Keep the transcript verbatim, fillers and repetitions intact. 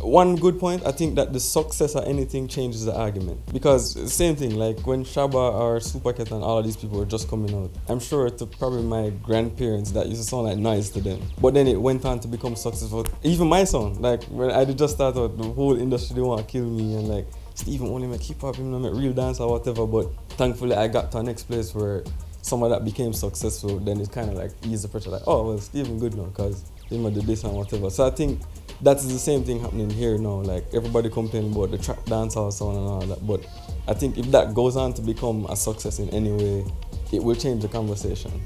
one good point, I think that the success of anything changes the argument. Because same thing, like when Shabba or Supercat and all of these people were just coming out, I'm sure to probably my grandparents that used to sound like noise to them. But then it went on to become successful. Even my son, like when I did just start out, the whole industry they want to kill me and like Stephen only make hip hop, him not make real dance or whatever. But thankfully I got to a next place where some of that became successful. Then it kind of like eased the pressure, like, oh well, Stephen good now because he might do this and whatever. So I think that is the same thing happening here now. Like everybody complaining about the trap dancehall sound and all that. But I think if that goes on to become a success in any way, it will change the conversation.